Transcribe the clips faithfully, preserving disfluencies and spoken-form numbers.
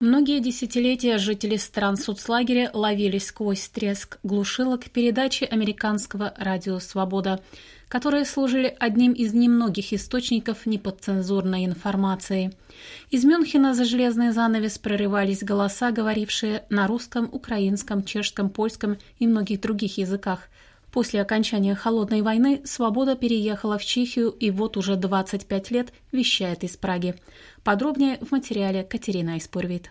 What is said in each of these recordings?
Многие десятилетия жители стран соцлагеря ловились сквозь треск глушилок передачи американского радио «Свобода», которые служили одним из немногих источников неподцензурной информации. Из Мюнхена за железный занавес прорывались голоса, говорившие на русском, украинском, чешском, польском и многих других языках. После окончания Холодной войны «Свобода» переехала в Чехию и вот уже двадцать пять лет вещает из Праги. Подробнее в материале Катерина Испурвит.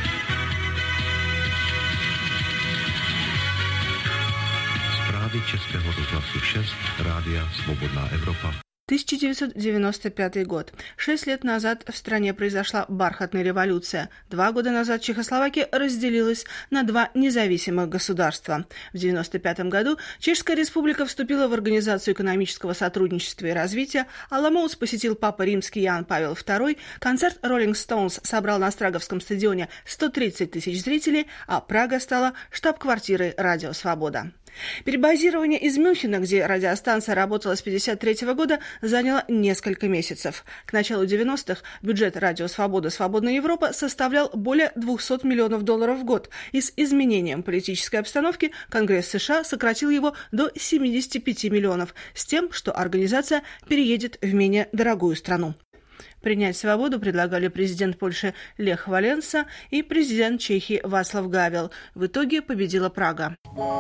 Zprávy Českého rozhlasu šest, Rádia Svobodná Evropa. тысяча девятьсот девяносто пятый год. Шесть лет назад в стране произошла бархатная революция. Два года назад Чехословакия разделилась на два независимых государства. В девяносто пятом году Чешская республика вступила в Организацию экономического сотрудничества и развития, Аламоус посетил Папа Римский Иоанн Павел второй, концерт Rolling Stones собрал на Страговском стадионе сто тридцать тысяч зрителей, а Прага стала штаб-квартирой «Радио Свобода». Перебазирование из Мюнхена, где радиостанция работала с пятьдесят третьего года, заняло несколько месяцев. К началу девяностых бюджет «Радио Свобода. Свободная Европа» составлял более двухсот миллионов долларов в год, и с изменением политической обстановки Конгресс США сократил его до семидесяти пяти миллионов, с тем, что организация переедет в менее дорогую страну. Принять «Свободу» предлагали президент Польши Лех Валенса и президент Чехии Вацлав Гавел. В итоге победила Прага.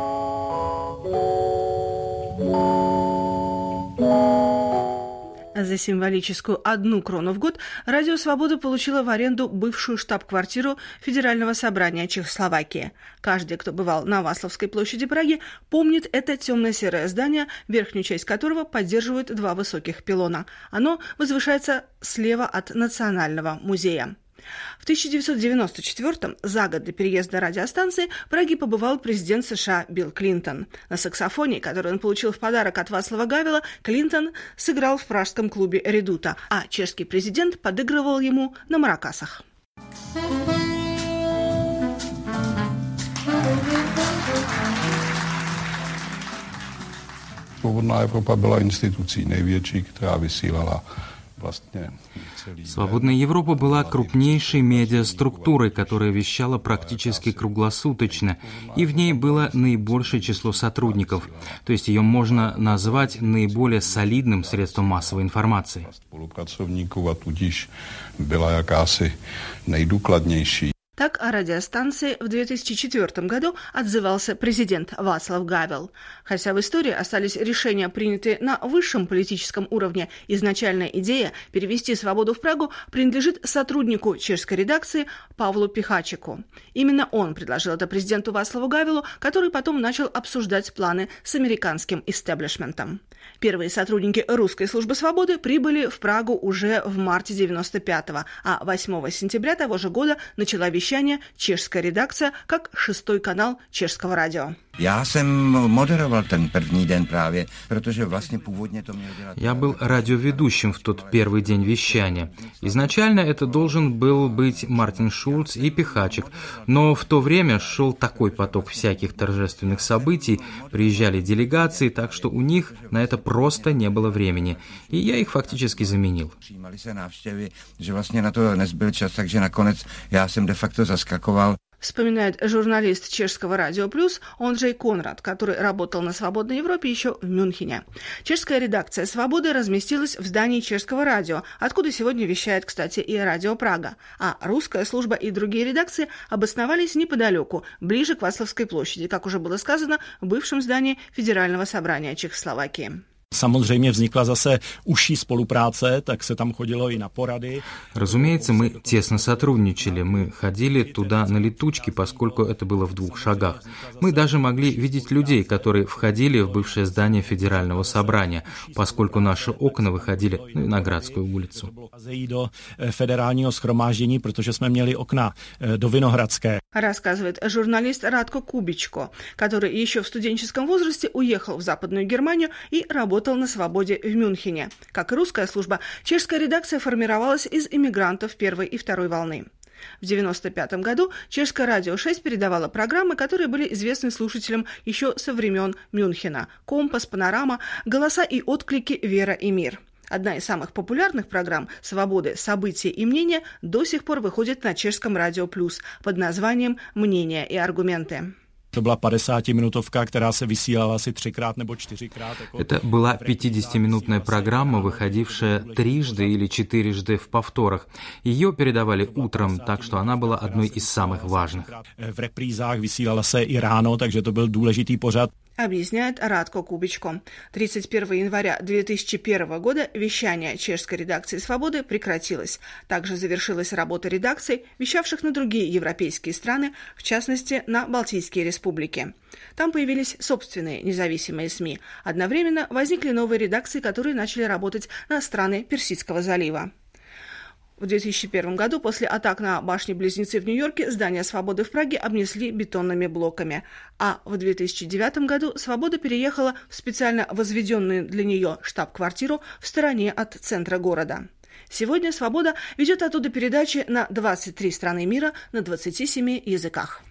За символическую одну крону в год «Радио Свобода» получило в аренду бывшую штаб-квартиру Федерального собрания Чехословакии. Каждый, кто бывал на Ваславской площади Праги, помнит это темно-серое здание, верхнюю часть которого поддерживают два высоких пилона. Оно возвышается слева от Национального музея. В тысяча девятьсот девяносто четвёртом, за год до переезда радиостанции, в Праге побывал президент США Билл Клинтон. На саксофоне, который он получил в подарок от Вацлава Гавела, Клинтон сыграл в пражском клубе «Редута», а чешский президент подыгрывал ему на маракасах. Svobodná Evropa byla institucí největší, která vysílala. Свободная Европа была крупнейшей медиаструктурой, которая вещала практически круглосуточно, и в ней было наибольшее число сотрудников, то есть ее можно назвать наиболее солидным средством массовой информации. Так о радиостанции в две тысячи четвёртом году отзывался президент Вацлав Гавел. Хотя в истории остались решения, принятые на высшем политическом уровне, изначальная идея перевести «Свободу» в Прагу принадлежит сотруднику чешской редакции Павлу Пихачику. Именно он предложил это президенту Вацлаву Гавелу, который потом начал обсуждать планы с американским истеблишментом. Первые сотрудники русской службы «Свободы» прибыли в Прагу уже в марте девяносто пятого, а восьмого сентября того же года начала вещание чешская редакция как шестой канал чешского радио. Я модеровал ten první den právě, protože vlastně původně to měl dělat. Я был радиоведущим в тот первый день вещания. Изначально это должен был быть Мартин Шульц и Пихачик, но в то время шел такой поток всяких торжественных событий, приезжали делегации, так что у них на это просто не было времени, и я их фактически заменил. Přijímali se návštěvy, že vlastně na to nezbyl čas, takže nakonec já jsem de facto zaskakoval. Вспоминает журналист чешского «Радио Плюс» Онджей Конрад, который работал на «Свободной Европе» еще в Мюнхене. Чешская редакция «Свободы» разместилась в здании чешского радио, откуда сегодня вещает, кстати, и «Радио Прага». А русская служба и другие редакции обосновались неподалеку, ближе к Вацлавской площади, как уже было сказано, в бывшем здании Федерального собрания Чехословакии. Samozřejmě vznikla zase užší spolupráce, tak se tam chodilo i na porady. Разумеется, мы тесно сотрудничали. Мы ходили туда на летучки, поскольку это было в двух шагах. Мы даже могли видеть людей, которые входили в бывшее здание Федерального собрания, поскольку наши окна выходили на Виноградскую улицу. До федерального shromáždění, protože jsme měli okna do Vinohradské. Рассказывает журналист Радко Кубичко, который еще в студенческом возрасте уехал в Западную Германию и работал на «Свободе» в Мюнхене. Как и русская служба, чешская редакция формировалась из иммигрантов первой и второй волны. В девяносто пятом году чешское радио шесть передавало программы, которые были известны слушателям еще со времен Мюнхена: «Компас», «Панорама», «Голоса и отклики», «Вера и мир». Одна из самых популярных программ «Свободы, события и мнения» до сих пор выходит на чешском Радио Плюс под названием «Мнения и аргументы». To byla padesátiminutovka, která se vysílala asi třikrát nebo čtyřikrát. Это была пятидесятиминутная программа, выходившая трижды или четырежды в повторах. Ее передавали утром, так что она была одной из самых важных. V reprízách vysílala se i ráno, takže to byl důležitý pořad. Объясняет Радко Кубичко. тридцать первого января две тысячи первого года вещание чешской редакции «Свободы» прекратилось. Также завершилась работа редакций, вещавших на другие европейские страны, в частности, на Балтийские республики. Там появились собственные независимые СМИ. Одновременно возникли новые редакции, которые начали работать на страны Персидского залива. В две тысячи первом году после атак на башни-близнецы в Нью-Йорке здание «Свободы» в Праге обнесли бетонными блоками. А в две тысячи девятом году «Свобода» переехала в специально возведенную для нее штаб-квартиру в стороне от центра города. Сегодня «Свобода» ведет оттуда передачи на двадцать три страны мира на двадцати семи языках.